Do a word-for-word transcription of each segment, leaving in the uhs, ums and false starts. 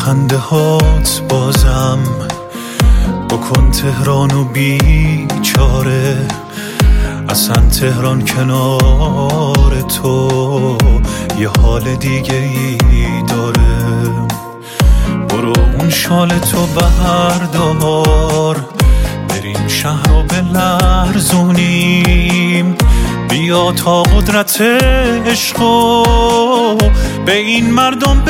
خنده هات بازم بکن تهرانو بیچاره، اصلا تهران کنار تو یه حال دیگه ای داره. برو اون شال تو بردار، بریم شهر رو بلرزونیم، بیا تا قدرت عشقو به این مردم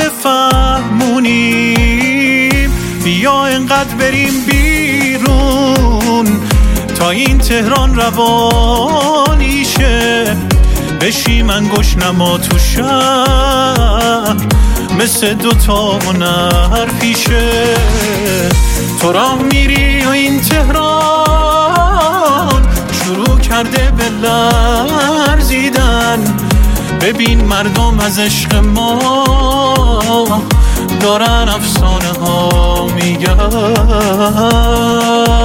بفهمونیم. بیا انقدر بریم بیرون تا این تهران روانی شه، بشیم انگوش نما تو شهر مثل دوتا هنر پیشه. تو راه میری و این تهران شروع کرده به لرزیدن، ببین مردم از عشق ما دارن افسانه ها میگن.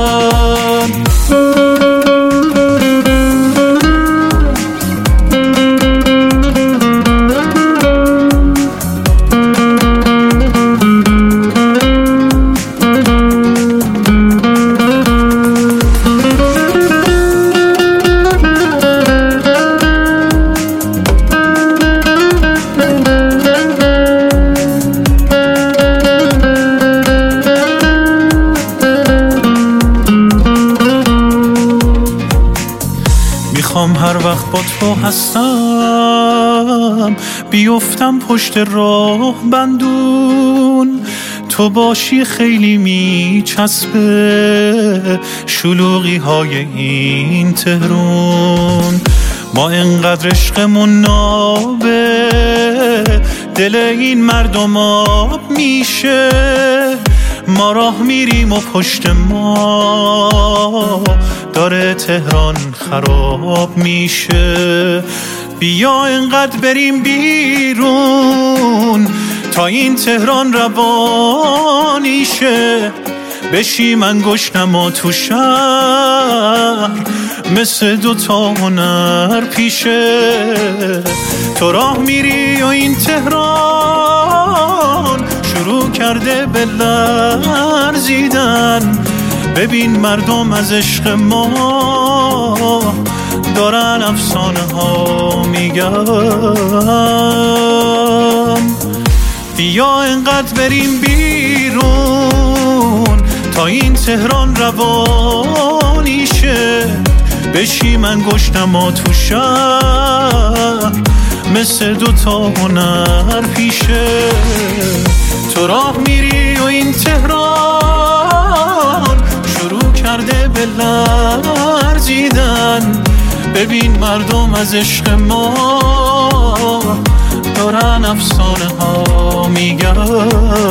میخوام هر وقت با تو هستم بیفتم پشت راه بندون، تو باشی خیلی میچسبه شلوغی های این تهرون. ما انقدر عشقمون نابه دل این مردم آب میشه، ما راه میریم و پشت ما داره تهران خراب میشه. بیا انقدر بریم بیرون تا این تهران روانی شه، بشیم انگوش نما تو شهر مثل دوتا هنر پیشه. تو راه میری و این تهران شروع کرده به لرزیدن، ببین مردم از عشق ما دارن افسانه ها میگن. بیا انقدر بریم بیرون تا این تهران روانی شه، بشیم انگوش نما تو شهر مثل دوتا هنر پیشه. تو راه میری و این تهران شروع کرده به لرزیدن، ببین مردم از عشق ما دارن افسانه ها میگن.